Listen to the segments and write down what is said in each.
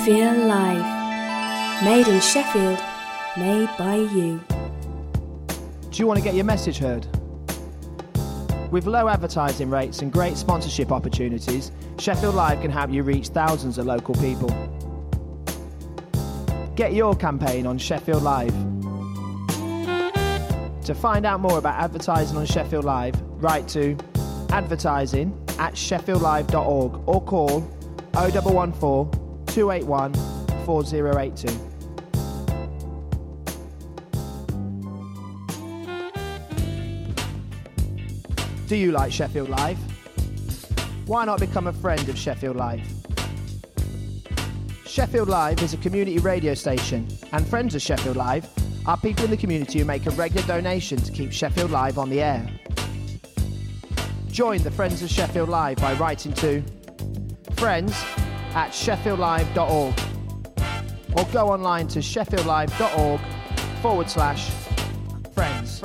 Sheffield Live. Made in Sheffield, made by you. Do you want to get your message heard? With low advertising rates and great sponsorship opportunities, Sheffield Live can help you reach thousands of local people. Get your campaign on Sheffield Live. To find out more about advertising on Sheffield Live, write to advertising@sheffieldlive.org or call 0114 281 4082. Do you like Sheffield Live? Why not become a friend of Sheffield Live? Sheffield Live is a community radio station, and friends of Sheffield Live are people in the community who make a regular donation to keep Sheffield Live on the air. Join the Friends of Sheffield Live by writing to friends@sheffieldlive.org or go online to sheffieldlive.org/friends.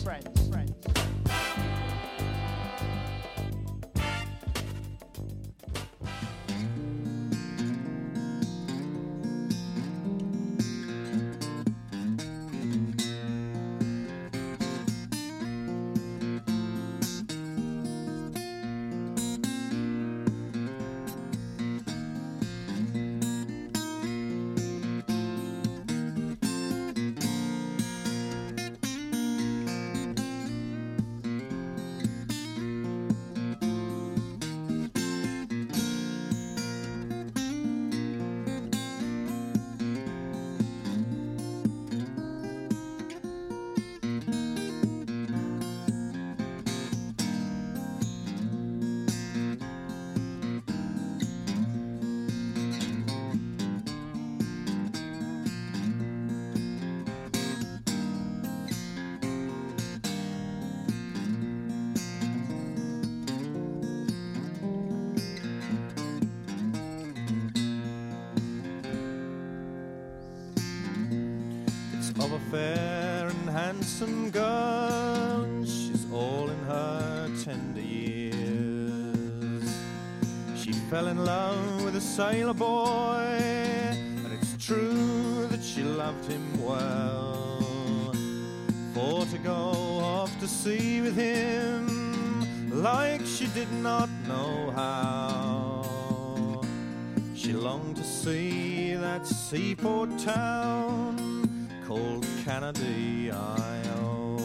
Of a fair and handsome girl, she's all in her tender years. She fell in love with a sailor boy, and it's true that she loved him well. For to go off to sea with him, like she did not know how, she longed to see that seaport town called Canady-I-O.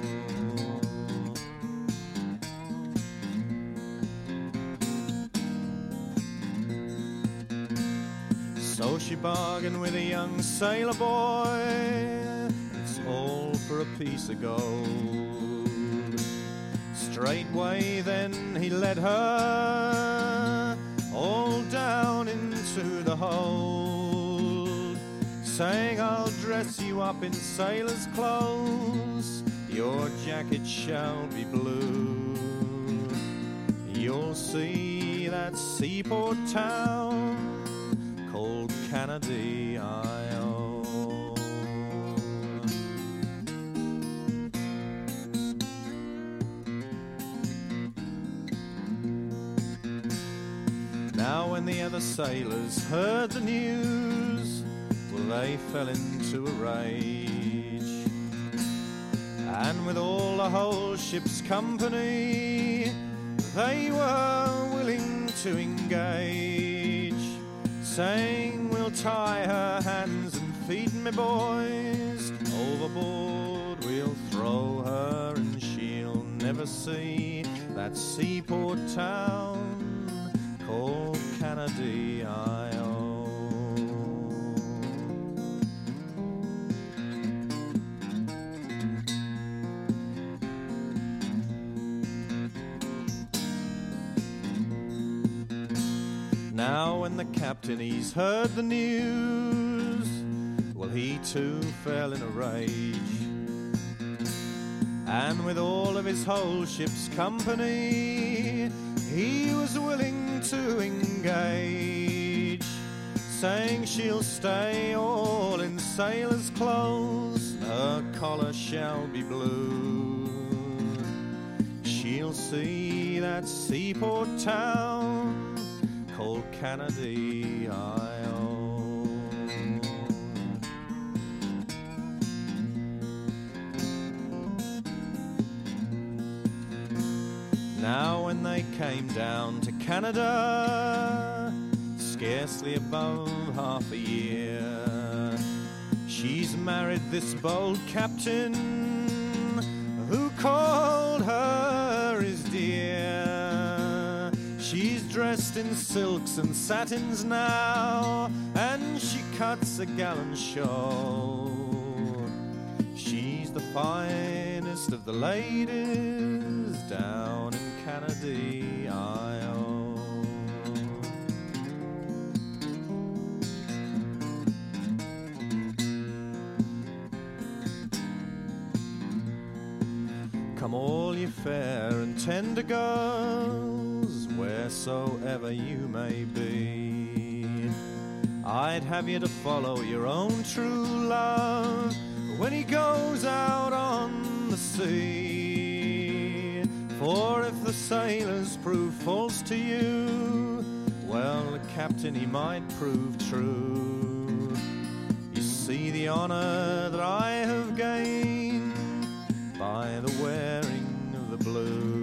So she bargained with a young sailor boy, it's all for a piece of gold. Straightway then he led her all down into the hold, saying, I'll dress you up in sailor's clothes, your jacket shall be blue. You'll see that seaport town called Canady-I-O. Now when the other sailors heard the news, they fell into a rage, and with all the whole ship's company, they were willing to engage, saying, we'll tie her hands and feet, me boys, overboard we'll throw her, and she'll never see that seaport town called Canady-I-O. Now when the captain he's heard the news, well he too fell in a rage, and with all of his whole ship's company he was willing to engage, saying she'll stay all in sailor's clothes, her collar shall be blue. She'll see that seaport town called Canady-I-O. came down to Canada, scarcely above half a year. She's married this bold captain who called her his dear. She's dressed in silks and satins now, and she cuts a gallant shawl. She's the finest of the ladies down in Canady Isle. Come all ye fair and tender girls, wheresoever you may be, I'd have you to follow your own true love when he goes out on the sea. For if the sailors prove false to you, well, the captain he might prove true. You see the honour that I have gained by the wearing of the blue.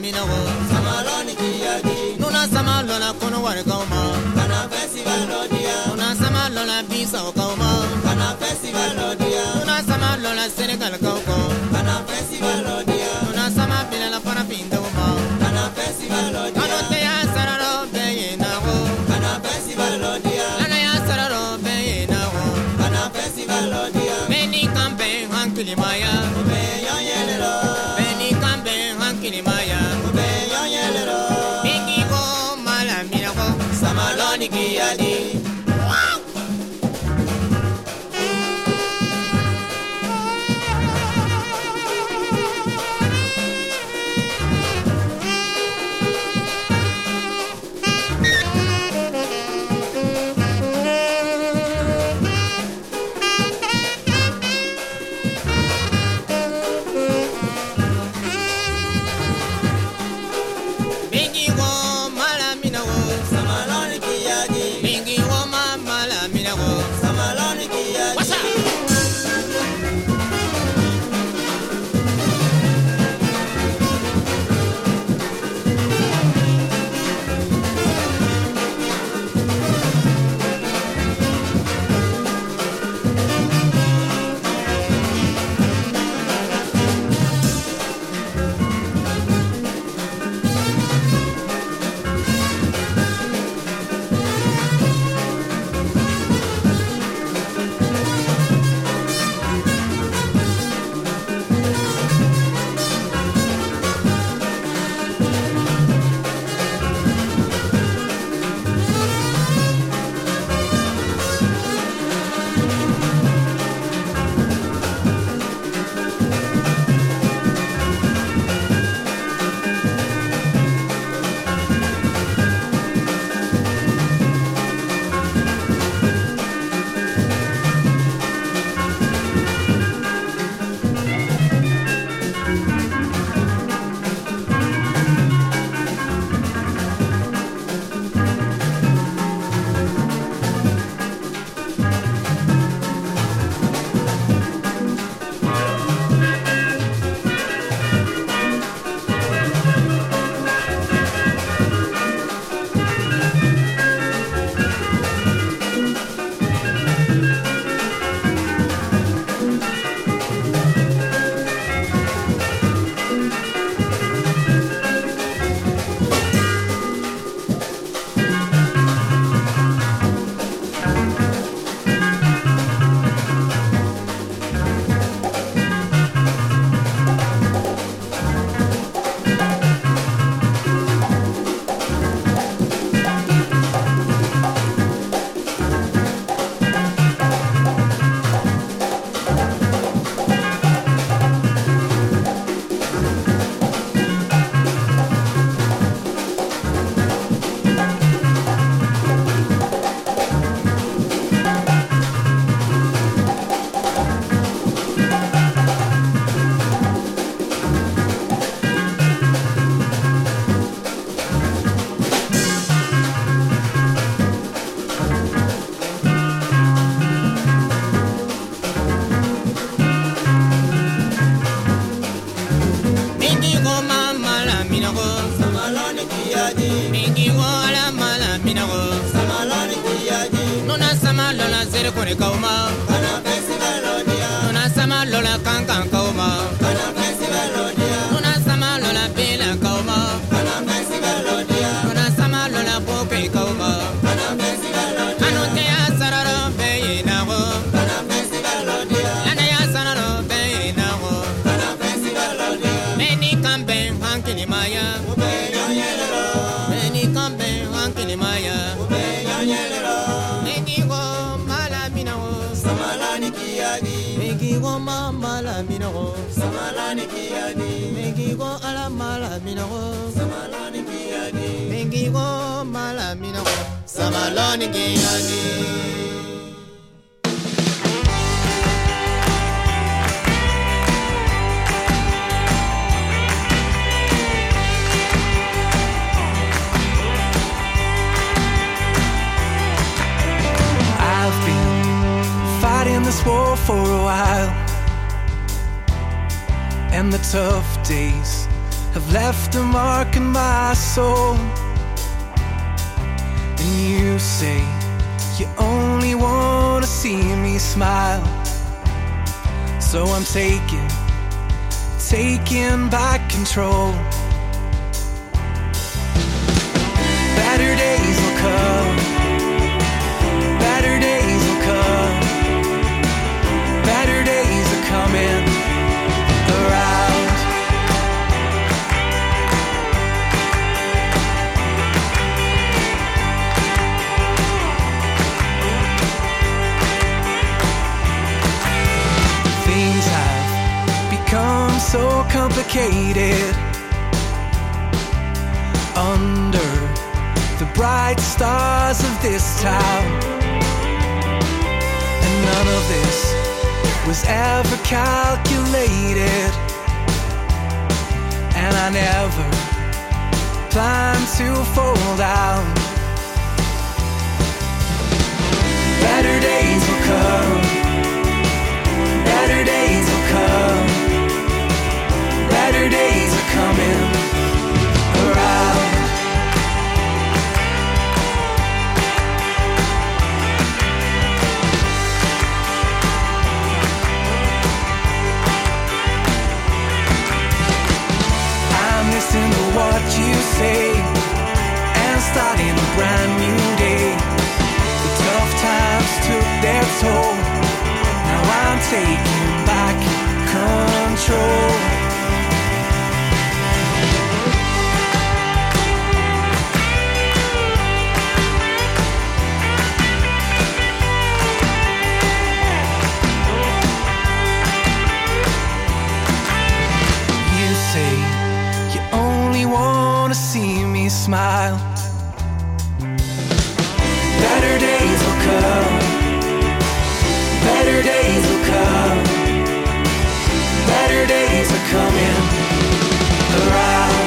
mina wo samaloni kiyagi nuna samalona kono wari kauma kana festival odia nuna samalona bisa kauma kana festival odia nuna samalona Senegal kauko kana festival odia nuna samabila la para pinda ma kana festival odia kana te ya sararo be na wo kana festival odia kana ya sararo be na wo kana festival odia meni kampe hankili maya be yo yelero meni kampe hankili maya be yo yelero mingi go mala mina go samaloni kiyadi this war for a while, and the tough days have left a mark in my soul. And you say you only want to see me smile. So I'm taking back control. Better days will come. Better days will come. Better days are coming around. Things have become so complicated under the bright stars of this town, and none of this was ever calculated, and I never planned to fall down. Better days will come. Better days will come. Better days are coming around. Listen to what you say and starting a brand new day. The tough times took their toll. Now I'm taking back control. You say you only want to see me smile. Better days will come. Better days will come. Better days are coming around.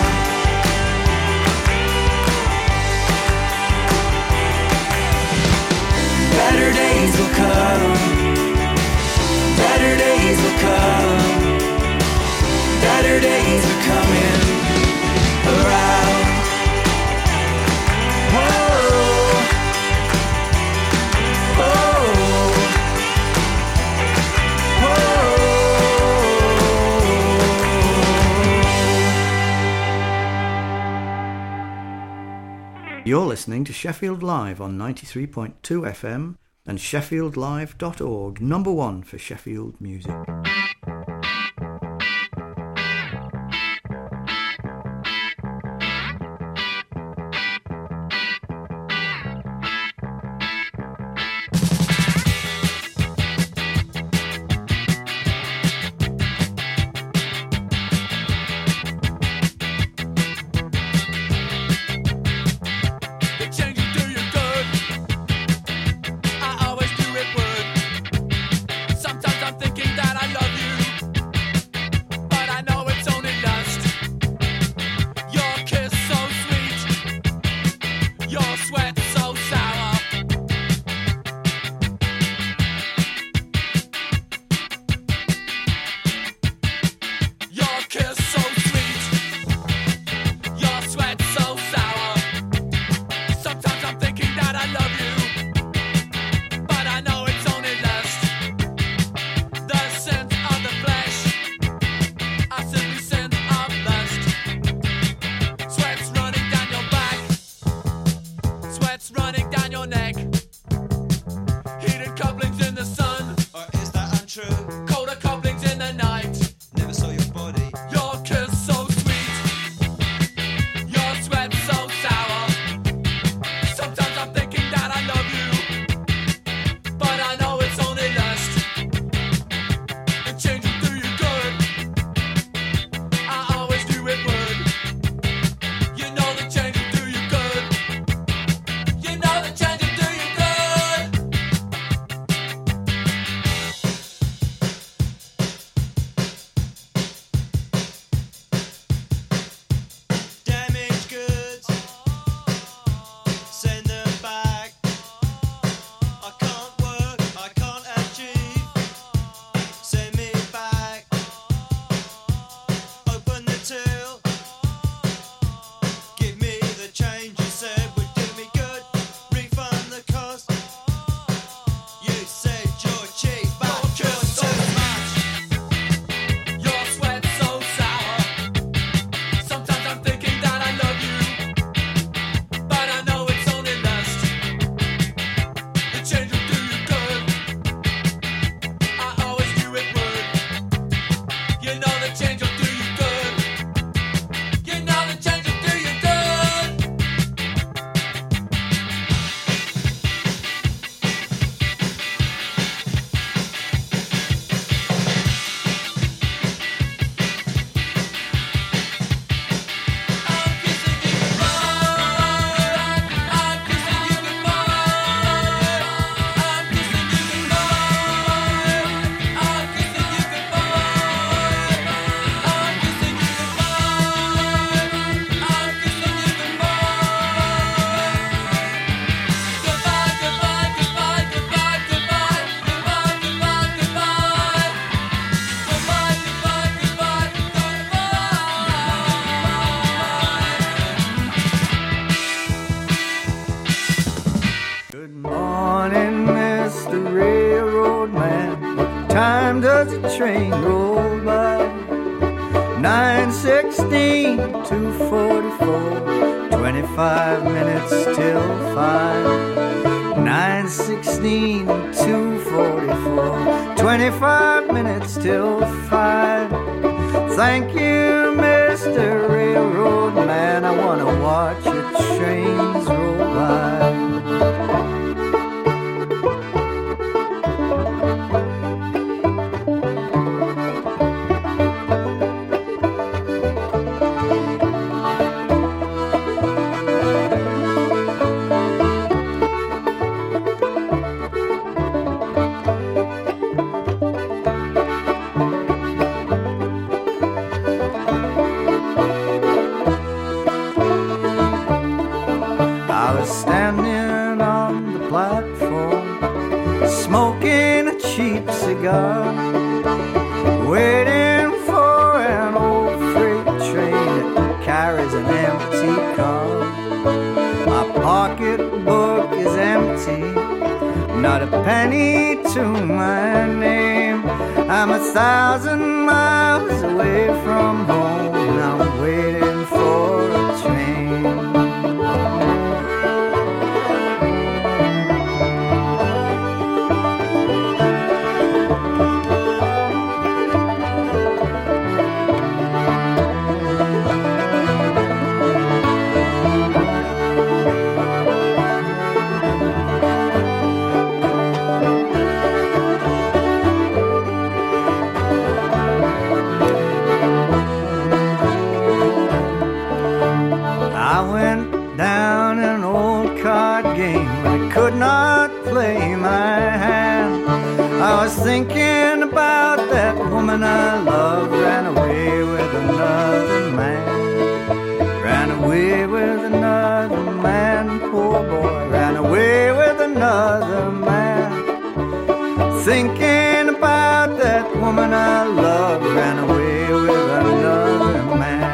Better days will come. Better days will come. Better days are coming around. Whoa. Whoa. Whoa. You're listening to Sheffield Live on 93.2 FM and sheffieldlive.org, number one for Sheffield music. Sometimes I'm thinking that I love you. train rolled by. 9:16, 2:44, 25 minutes till 5. 9:16, 2:44, 25 minutes till 5. Thank you, Mr. Railroad Man, I wanna watch your trains roll by. Smoking a cheap cigar, waiting for an old freight train that carries an empty car. My pocketbook is empty, not a penny to my name. I'm 1,000 miles away from home, and I'm waiting for a train. Thinking about that woman I love, ran away with another man. Ran away with another man, poor boy, ran away with another man. Thinking about that woman I love, ran away with another man.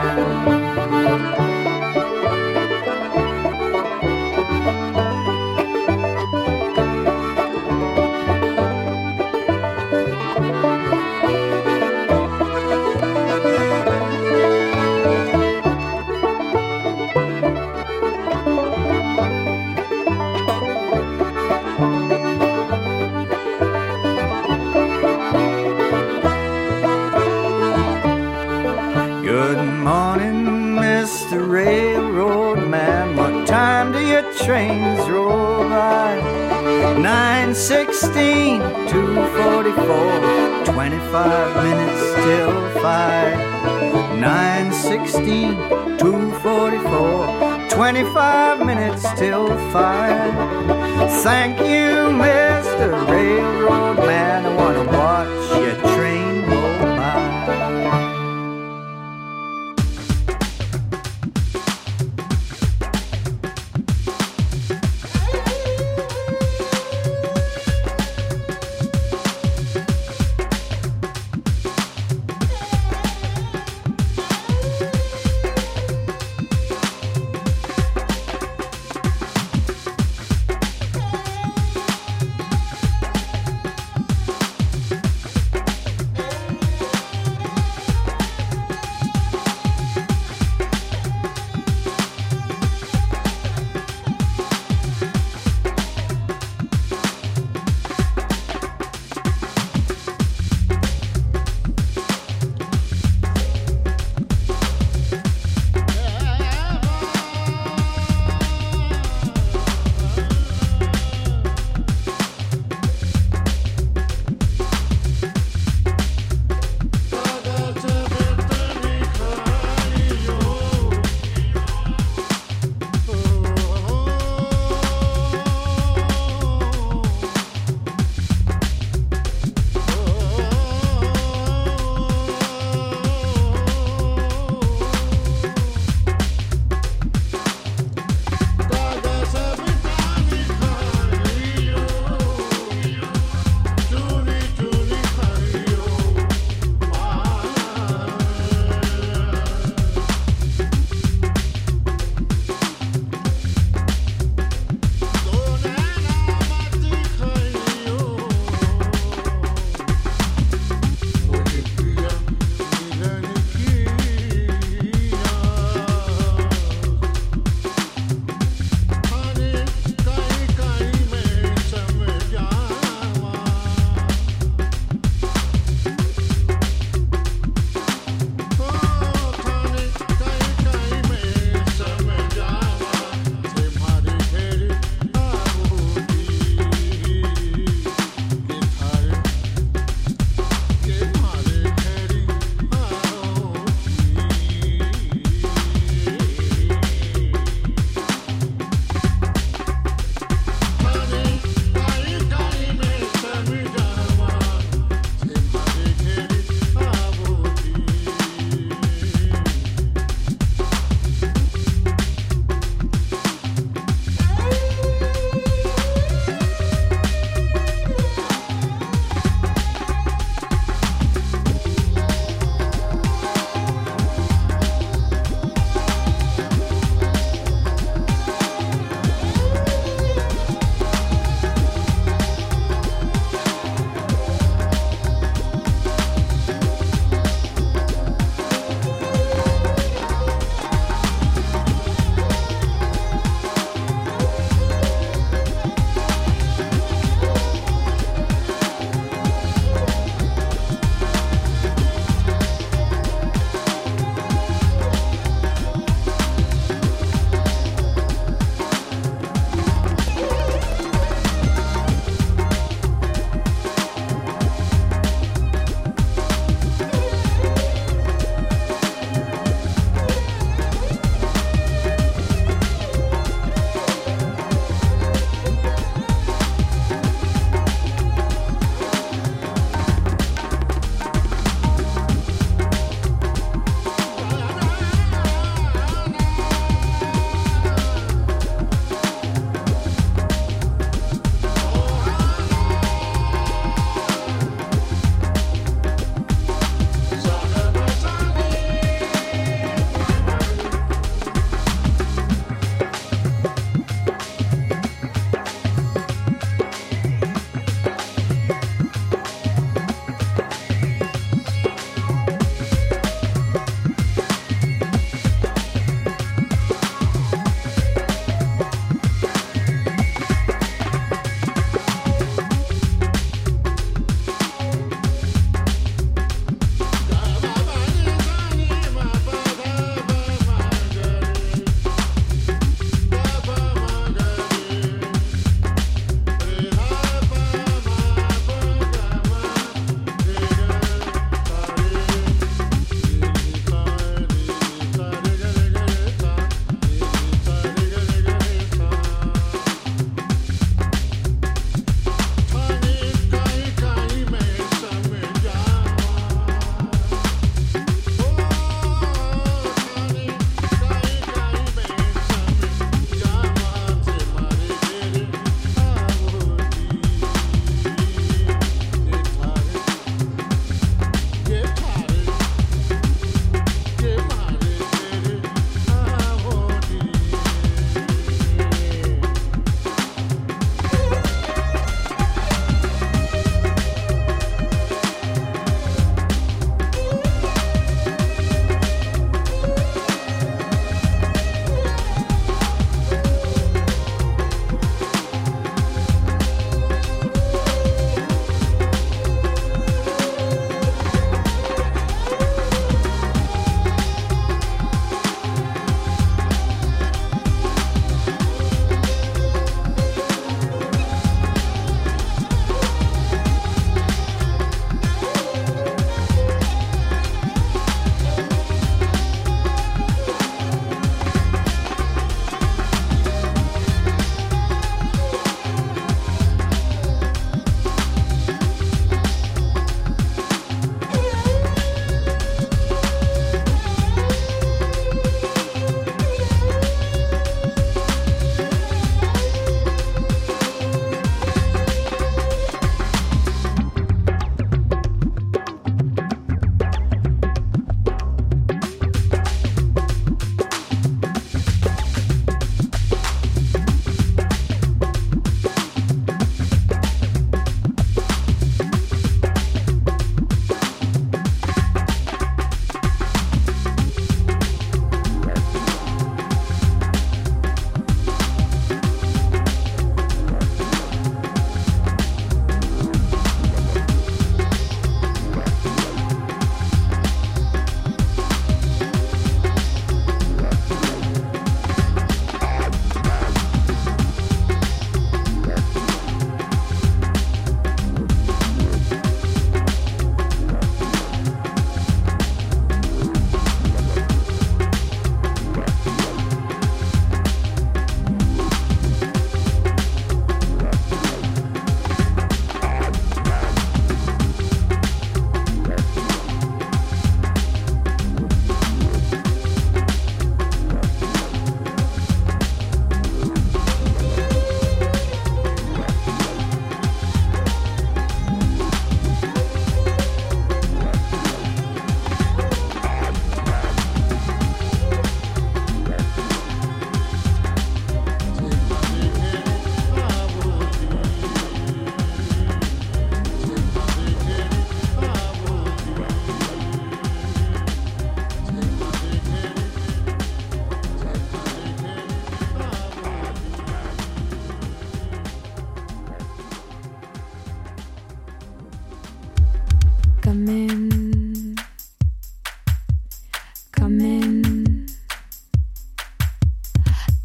Trains roll by. 9:16, 2:44, 25 minutes till 5. 9:16, 2:44, 25 minutes till 5. Thank you, Mr. Railroad Man, I wanna watch your train roll by.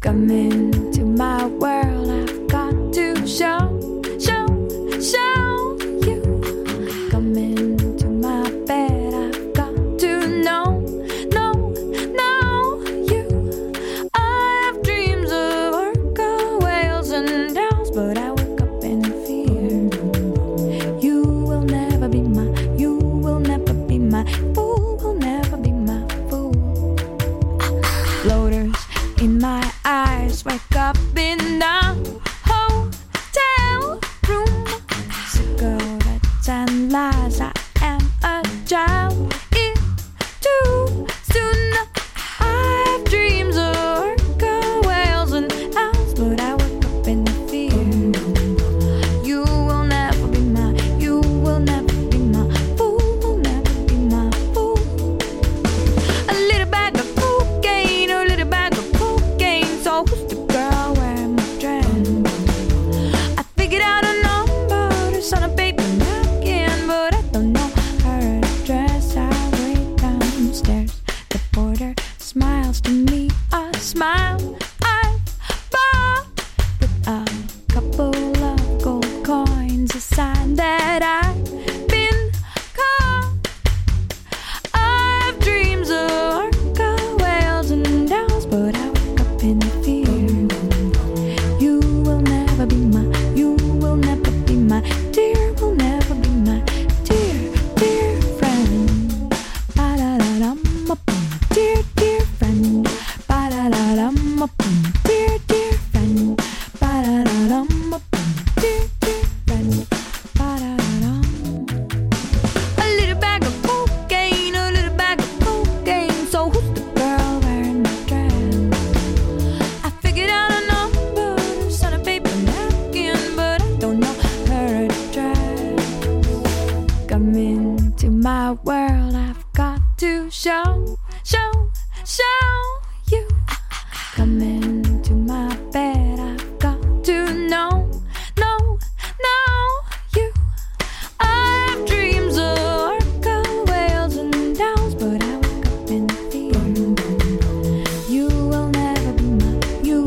Come into my world, I've got to show you. Come into my bed, I've got to know you. I have dreams of orca whales and owls, but I wake up in fear. You will never be my fool, will never be my fool. Floaters in my eyes, wake up in a hotel room. Cigarettes and lies, I am a child. It's too soon. I have dreams of orca whales and owls, but I wake up in fear. You will never be my fool, will never be my fool. A little bag of cocaine, so who's the girl wearing my dress? I figured out a number on a paper napkin, but I don't know her address. I wait downstairs. The porter smiles to me, a smile I bought with a couple of gold coins, a sign that I've been caught. I have dreams of orca whales and owls, but I wake up in fear. You will never be my dear, will never be my dear friend. Ba-da-da-dum-ba-boom, dear friend. Ba-da-da-dum-ba-boom, dear friend. Ba-da-da-dum-ba-boom, dear friend. Ba-da-da-dum. A little bag of cocaine, so who's the girl wearing my dress? I figured out a number on a paper napkin, but I don't know her address. Come into my world, I've got to show you. Come into my bed, I've got to know you. I have dreams of orca whales and owls, but I wake up in fear. You will never be my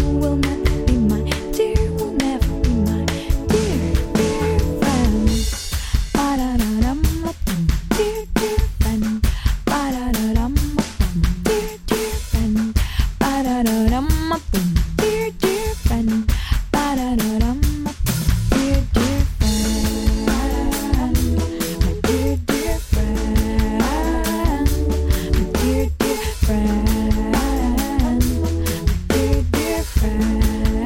dear, will never be my dear friend. Ba-da-da-dum-ba-boom, dear friend. Ba-da-da-dum-ba-boom, dear friend. Ba-da-da-dum-ba-boom, dear friend. Ba-da-da-dum-ba-boom, dear friend. My dear friend. My dear friend. My dear friend.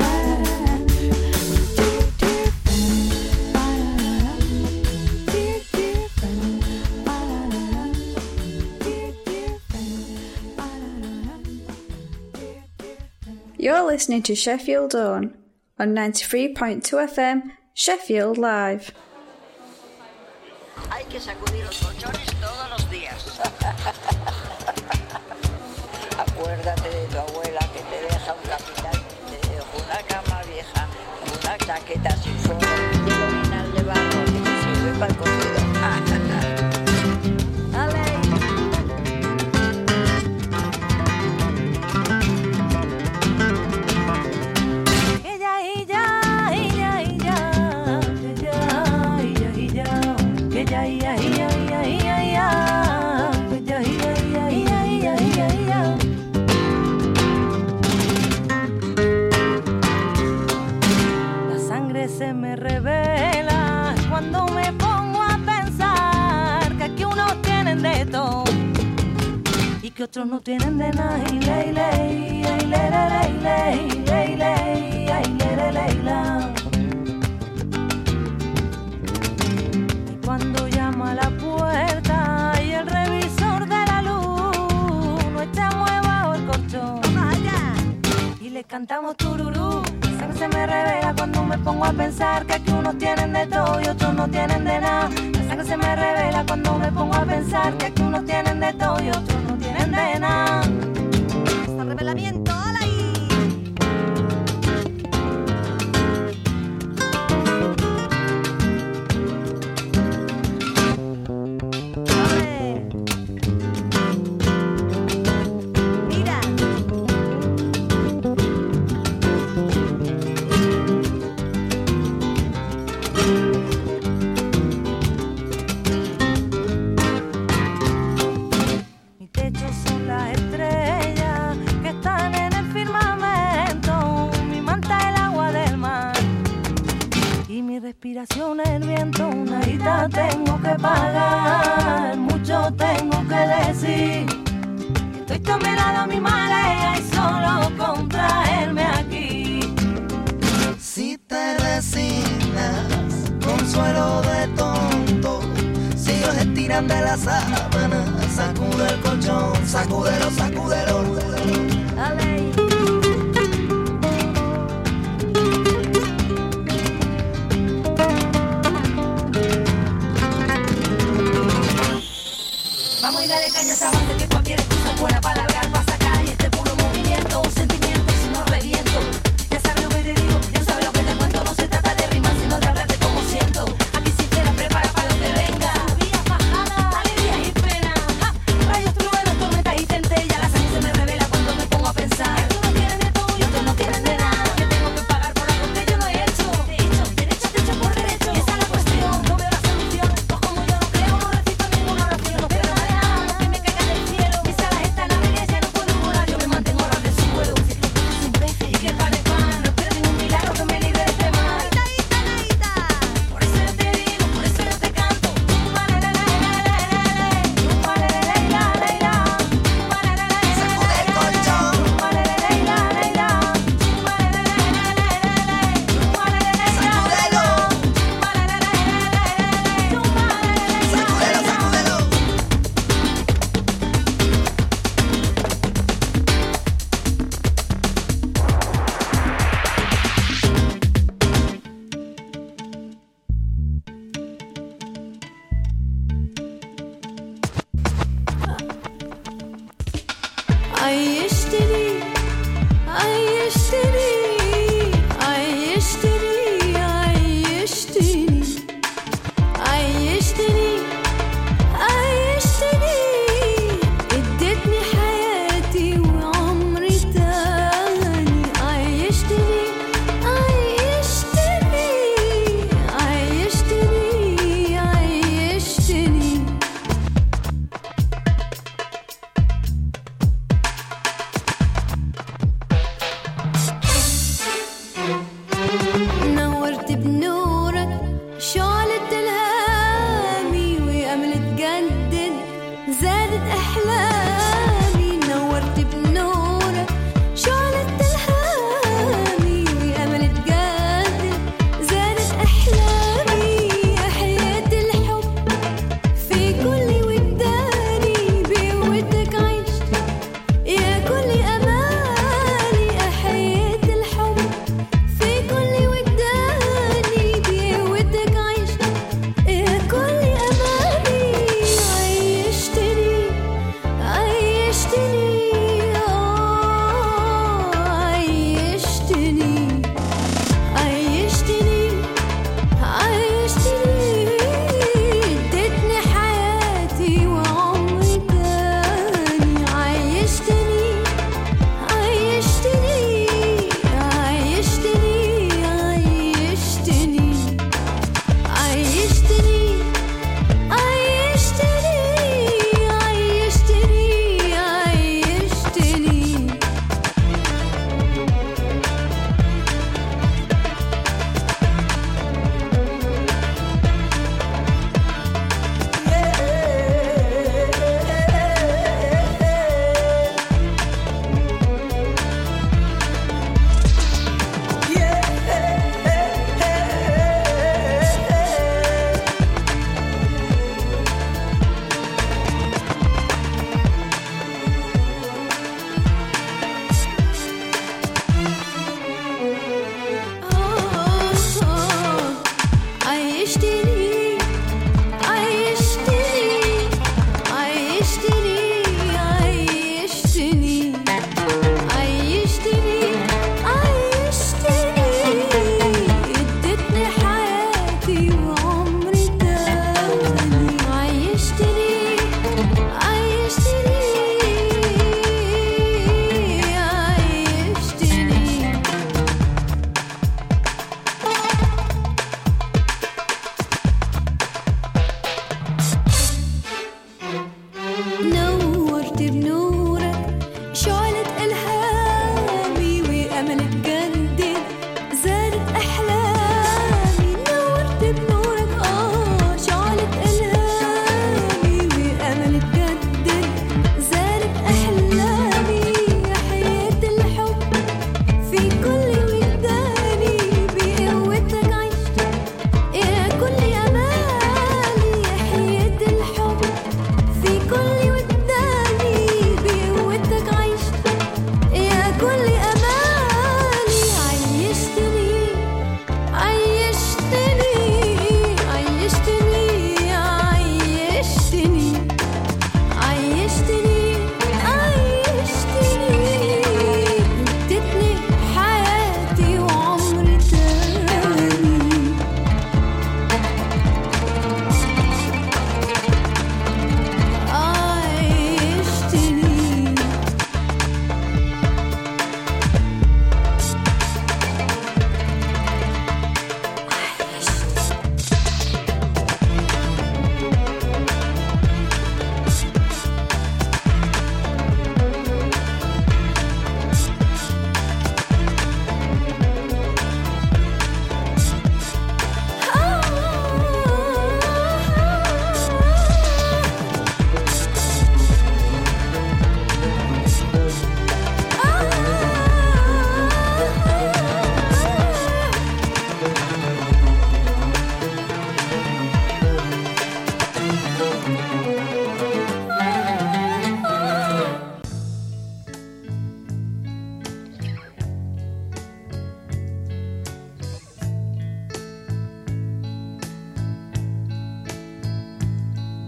You're listening to Sheffield On 93.2 FM, Sheffield Live. Hay que sacudir los colchones todos los días. Acuérdate de tu abuela que te deja un capital, te deja una cama vieja, una chaqueta sin forro, y el orinal de barro que te sirve para el cocido. ¡Ale! La sangre se me revela cuando me pongo a pensar que aquí unos tienen de todo y que otros no tienen de nada. Y ley, ley, ay, ley, ley, ley, ley, ley, ay, ley, ley, ley. Y cuando llamo a la puerta y el revisor de la luz no está muy bajo el colchón, y le cantamos tururú, la sangre se me revela cuando me pongo a pensar que aquí unos tienen de todo y otros no tienen de nada. La sangre se me revela cuando me pongo a pensar que aquí unos tienen de todo y otros no tienen de nada. Hasta revelamiento, ¡hola ahí! respiración el viento, una guita tengo que pagar, mucho tengo que decir. Estoy tomerada a mi marea y solo con traerme aquí. Si te resignas, consuelo de tonto, si ellos estiran de la sábana, sacude el colchón, sacúdelo, sacúdelo. Dale. Vamos y dale caña a esa banda que cualquier excusa buena para largar, para sacar y este puro movimiento, sentimiento.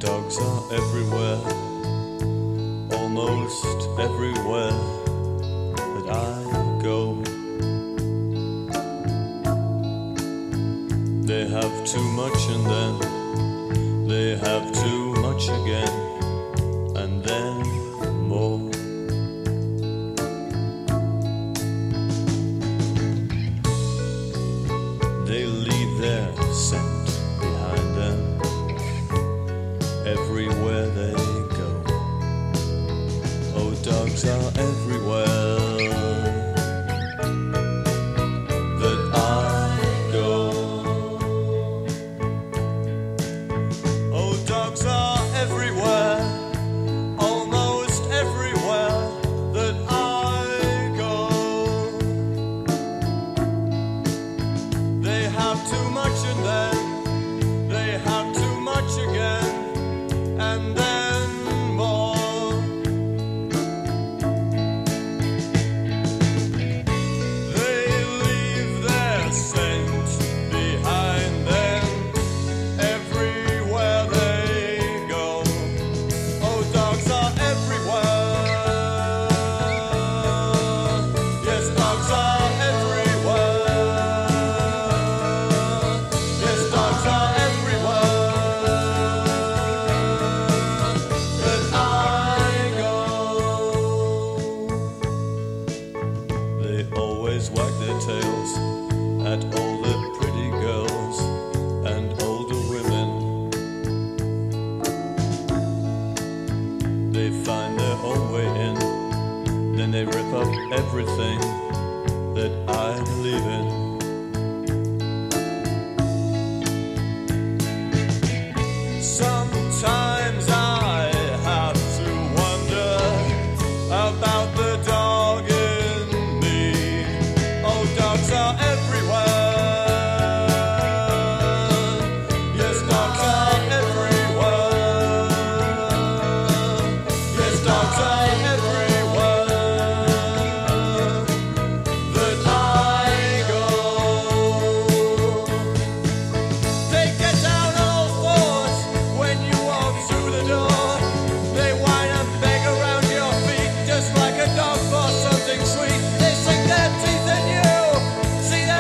dogs are everywhere, almost everywhere that I go. They have too much and then they have too much again, and then more. They leave their scent behind them everywhere they go. Oh, dogs are everywhere that I go. Oh, dogs are everywhere, almost everywhere that I go. They have too much and then they have too much again, and then more. They leave their scent behind them everywhere they go. Oh, dogs are everywhere. Yes, dogs are everywhere. Yes, dogs are everywhere that I go. They always wag their tails at all the pretty girls and older women. They find their own way in, then they rip up everything that I believe in. Sometimes I have to wonder about the dog in me. Oh, dogs are everywhere. Yes, dogs are everywhere. Yes, dogs are everywhere that I go. They get down on all fours when you walk through the door. They whine and beg around your feet just like a dog for something sweet. They sink their teeth in you, see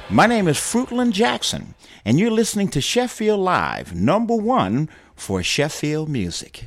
My name is Fruitland Jackson, and you're listening to Sheffield Live, #1 for Sheffield music.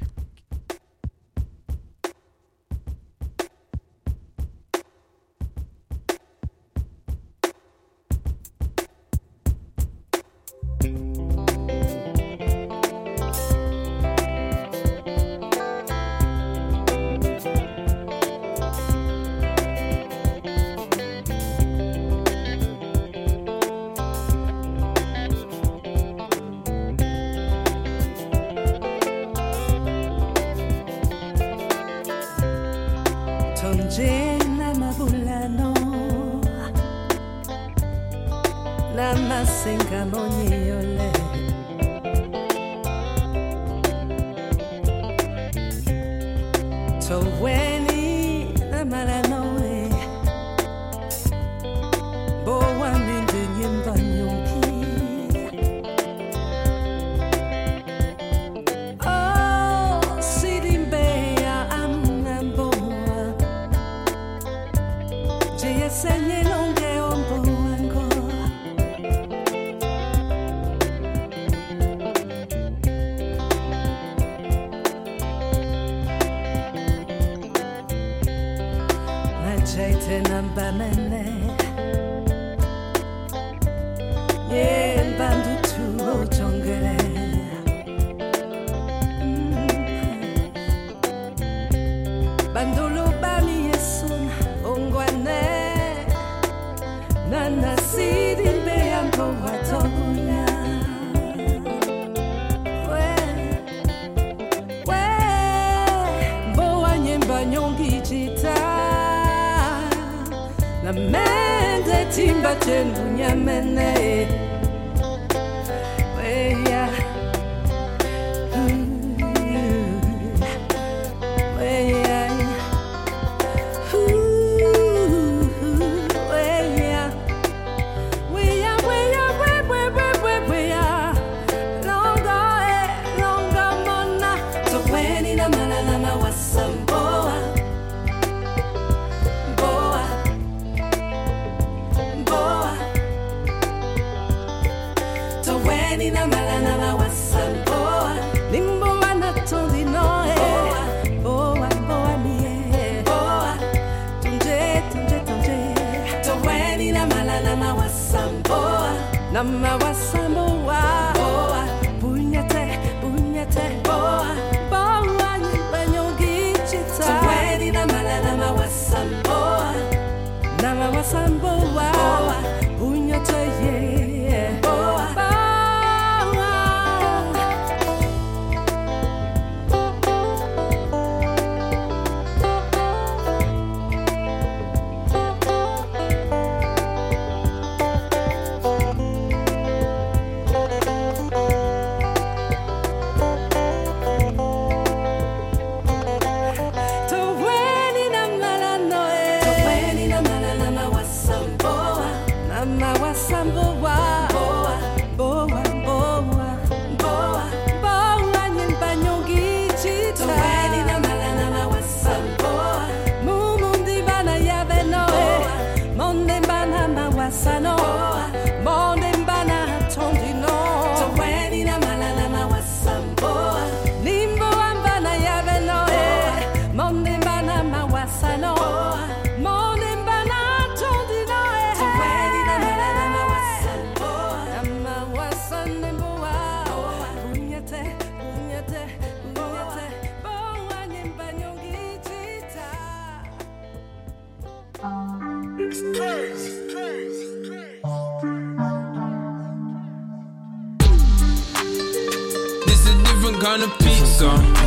Kind of pizza,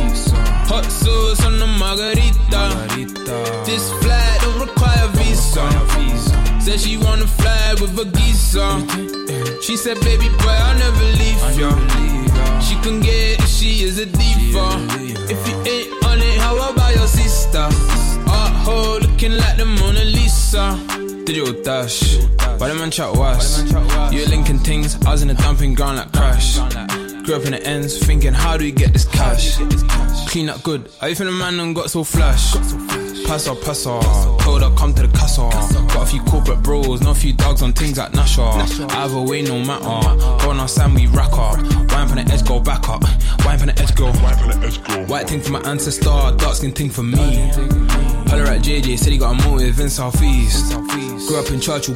hot sauce on the margarita. This flight don't require visa. Said she wanna fly with a geezer. She said, baby boy, I'll never leave ya. She can get it, she is a diva. If you ain't on it, how about your sister? Art looking like the Mona Lisa. Digital dash, why the man chat was? You linking things, I was in the dumping ground like Crash. Grew up in the ends, thinking how do we get this cash? Clean up good, how you think the man done got so flash? Passa, told her come to the casa. Got a few corporate bros, know a few dogs on things like Nasha. Either way, no matter. Going on Sam, we rack up. Wine from the edge, go back up. Wine from the edge, go. White thing for my ancestor, dark skin thing for me. Holler at JJ, said he got a motive in Southeast. Grew up in Churchill.